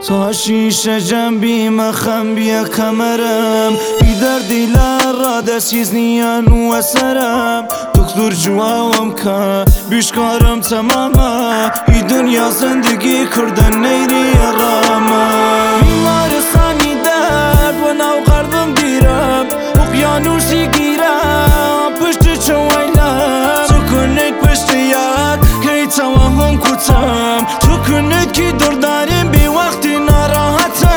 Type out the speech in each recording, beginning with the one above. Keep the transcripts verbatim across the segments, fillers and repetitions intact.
تا شیشه جنبی مخم بیا کمرم بی دردی لارا دستیز نیان و سرم دکتر جواوم که بیشکارم تماما ای دنیا زندگی کردن نیری رامه بیمارستانی درد و ناو قلبم گیرم اقیانوسی گیرم پشت چویلم تو کنید پشت یاد که توهم کتم تو کنید که درداریم بی وقتی ناراحتم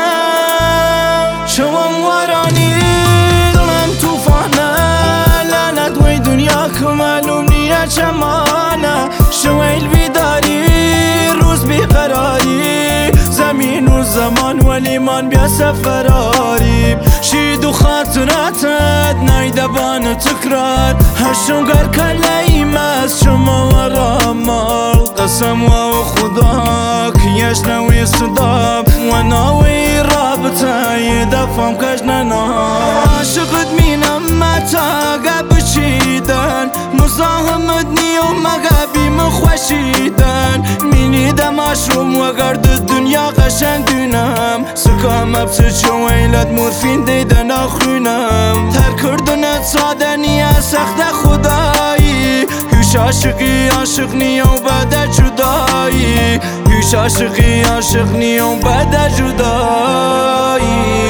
شوام ورانی دلم توفانه لعنت وی دنیا که معلوم نیه چمانه شویل بیداری روز بیقراری زمین و زمان ولی من بیا سفراریم شید و خاطراتت نایدبان تکرار هشونگر کلیم از شما ورامال قسم و خدا که یشنوی صدا و ناوی رابطه یه دفعم کشننا عاشقت مینم متا قب چیدن مزاحمت نیم مقابی مخوشیدن مینی دماشوم و گرد دنیا قشنگ دونم سکام ابسه چو ویلت مورفین دیدن آخونم تر کردنت ساده نیه سخت خدایی هیچ عاشقی عاشق نیم بعد جدایی هیچ عاشقی عاشق نیم بعد جدایی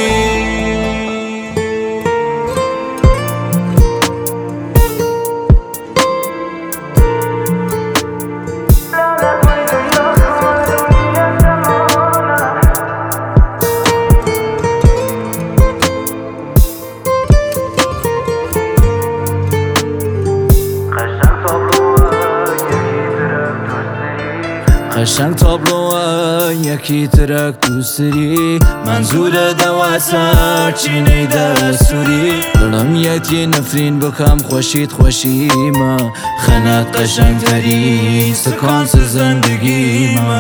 قشنگ تابلوه یکی ترک دوسری منظور دوا سر چینه دستوری دلم یتی نفرین بکم خوشید خوشیما خنت قشنگ تری سکانس زندگی ما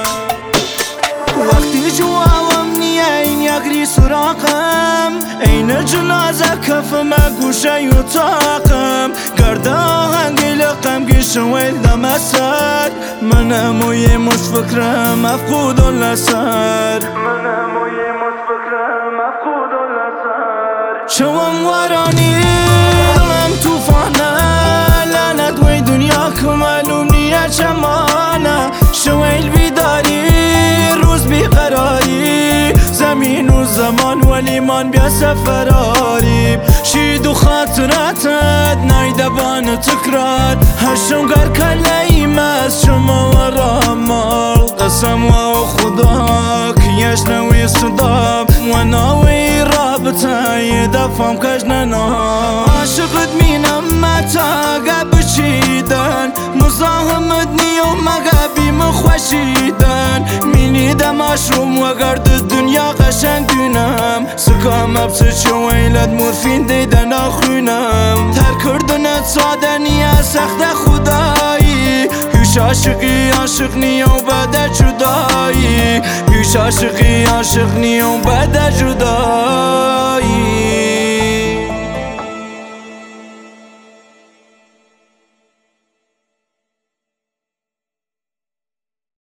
وقتی جواوم نیه این یکری سراغم این جنازه کفم گوشه یوتاقم گرده آهنگی لقم گیشویل دمسد منم و یه مشفکرم افقود لسر منم و یه مشفکرم افقود لسر شوام ورانی دلم توفانه لعنت وی دنیا که معلوم نیه چمانه شویل بیداری روز بیقراری زمین و زمان ولی من بیا سفراریم شید و خاطراتت نایدبان تکرار هشونگر کلیم از شما ورامال قسم و خدا که یشنوی صدا و ناوی رابطه یه دفعم کشننا عاشقت مینم متا قب چیدن مزاحمت نیم مقابی مخوشیدن مینی دماشوم و گرد دنیا قشنگ دونم سکام ابسه چو ویلت مورفین دیدن آخونم تر کردنت ساده نیه سخت خدایی هیچ عاشقی عاشق نیم بعد جدایی هیچ عاشقی عاشق نیم بعد جدایی